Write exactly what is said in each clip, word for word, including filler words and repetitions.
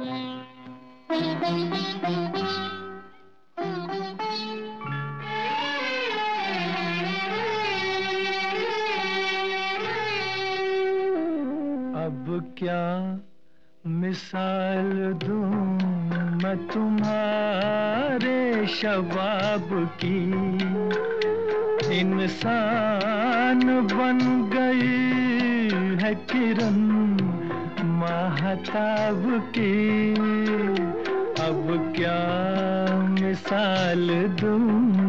अब क्या मिसाल दूं मैं तुम्हारे शबाब की, इंसान बन गई है किरण महताब की। अब क्या मिसाल दूं।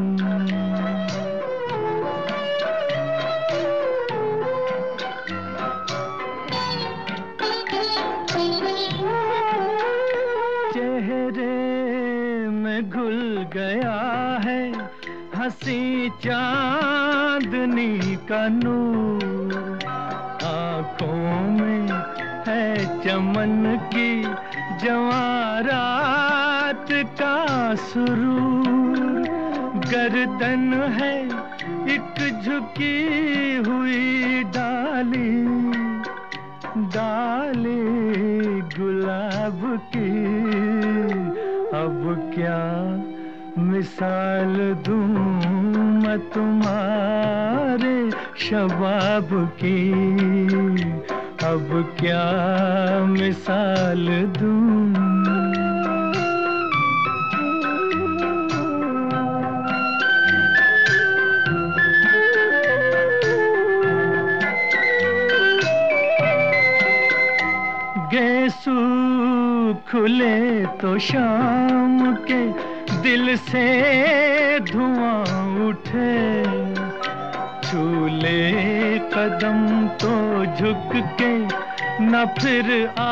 चेहरे में घुल गया है हंसी चांदनी का नूर, आंखों में है चमन की जवारात का सुरूर, गर्दन है एक झुकी हुई डाली डाली गुलाब की। अब क्या मिसाल दूं मैं तुम्हारे शबाब की, अब क्या मिसाल दूं। गेसू खुले तो शाम के दिल से धुआं उठे, छूले कदम तो झुक के न फिर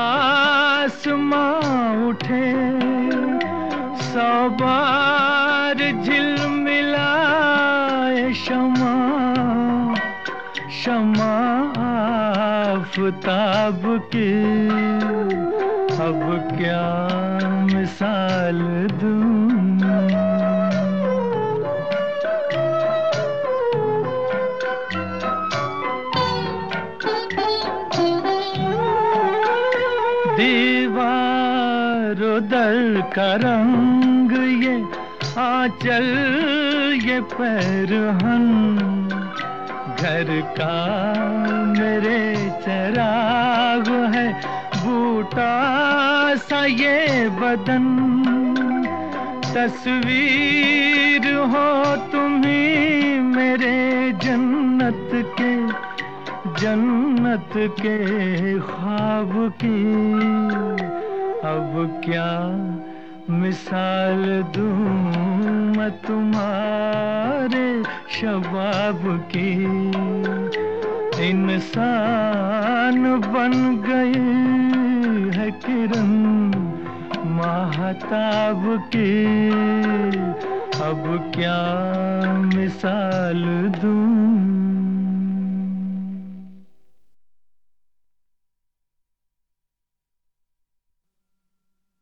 आसमां उठे। सौ बार झिलमिलाए शमा शमा आफताब की, अब क्या मिसाल दूं। दीवारों दर का रंग ये आंचल ये पैरहन, घर का मेरे चराग है बूटा सा ये बदन। तस्वीर हो तुम्ही मेरे जन्नत के जन्नत के ख्वाब की, अब क्या मिसाल दूं मैं तुम्हारे शबाब की। इंसान बन गई है किरण महताब की, अब क्या मिसाल दूं।